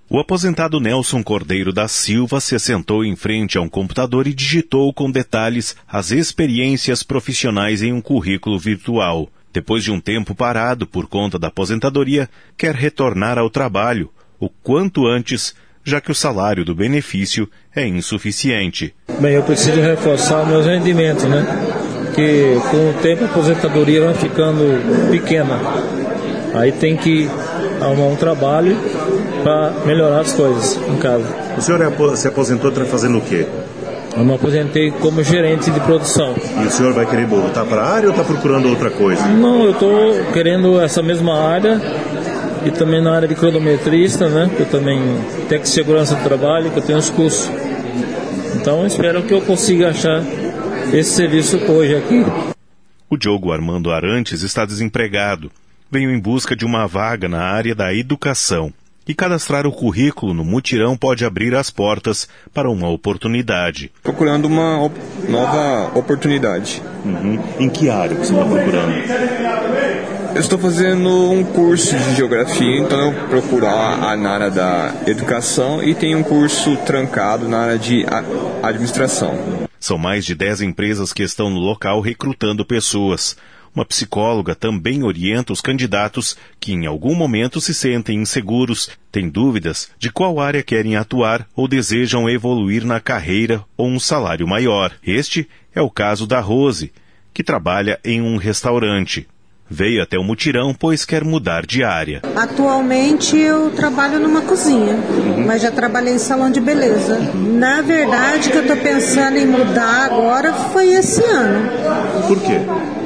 O aposentado Nelson Cordeiro da Silva se assentou em frente a um computador e digitou com detalhes as experiências profissionais em um currículo virtual. Depois de um tempo parado por conta da aposentadoria, quer retornar ao trabalho o quanto antes, já que o salário do benefício é insuficiente. Bem, eu preciso reforçar meus rendimentos, né? Que com o tempo a aposentadoria vai ficando pequena. Aí tem que arrumar um trabalho para melhorar as coisas em casa. O senhor se aposentou fazendo o quê? Eu me aposentei como gerente de produção. E o senhor vai querer voltar para a área ou está procurando outra coisa? Não, eu estou querendo essa mesma área e também na área de cronometrista, né? Que eu também tenho de segurança do trabalho, que eu tenho os cursos. Então espero que eu consiga achar esse serviço hoje aqui. O Diogo Armando Arantes está desempregado. Veio em busca de uma vaga na área da educação. E cadastrar o currículo no mutirão pode abrir as portas para uma oportunidade. Procurando uma nova oportunidade. Em que área você está procurando? Eu estou fazendo um curso de geografia, então eu procuro na área da educação e tenho um curso trancado na área de administração. São mais de 10 empresas que estão no local recrutando pessoas. Uma psicóloga também orienta os candidatos que em algum momento se sentem inseguros, têm dúvidas de qual área querem atuar ou desejam evoluir na carreira ou um salário maior. Este é o caso da Rose, que trabalha em um restaurante. Veio até o mutirão, pois quer mudar de área. Atualmente eu trabalho numa cozinha, mas já trabalhei em salão de beleza. Na verdade, que eu estou pensando em mudar agora foi esse ano. Por quê?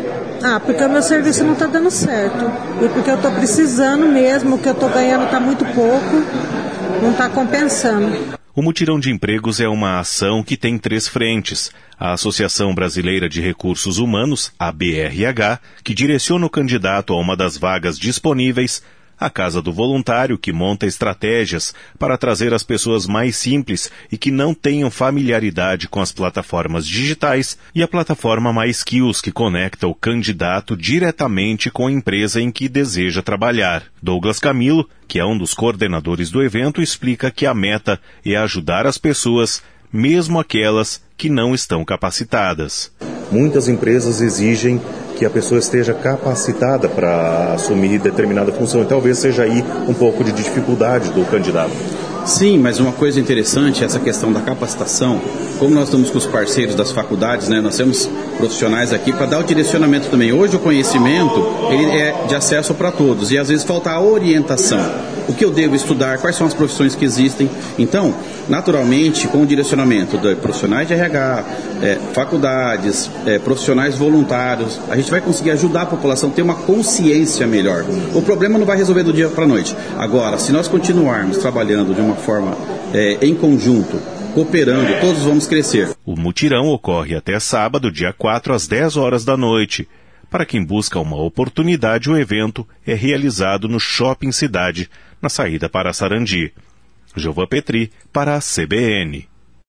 Porque o meu serviço não está dando certo. E porque eu estou precisando mesmo, o que eu estou ganhando está muito pouco, não está compensando. O Mutirão de Empregos é uma ação que tem 3 frentes. A Associação Brasileira de Recursos Humanos, a BRH, que direciona o candidato a uma das vagas disponíveis, a Casa do Voluntário, que monta estratégias para trazer as pessoas mais simples e que não tenham familiaridade com as plataformas digitais, e a plataforma MySkills, que conecta o candidato diretamente com a empresa em que deseja trabalhar. Douglas Camilo, que é um dos coordenadores do evento, explica que a meta é ajudar as pessoas, mesmo aquelas que não estão capacitadas. Muitas empresas exigem que a pessoa esteja capacitada para assumir determinada função. E talvez seja aí um pouco de dificuldade do candidato. Sim, mas uma coisa interessante é essa questão da capacitação. Como nós estamos com os parceiros das faculdades, né, nós temos profissionais aqui para dar o direcionamento também. Hoje o conhecimento ele é de acesso para todos e às vezes falta a orientação. O que eu devo estudar, quais são as profissões que existem. Então, naturalmente, com o direcionamento de profissionais de RH, faculdades, profissionais voluntários, a gente vai conseguir ajudar a população a ter uma consciência melhor. O problema não vai resolver do dia para a noite. Agora, se nós continuarmos trabalhando de uma forma em conjunto, cooperando, todos vamos crescer. O mutirão ocorre até sábado, dia 4, às 10 horas da noite. Para quem busca uma oportunidade, o evento é realizado no Shopping Cidade, na saída para Sarandi. Jovan Petri, para a CBN.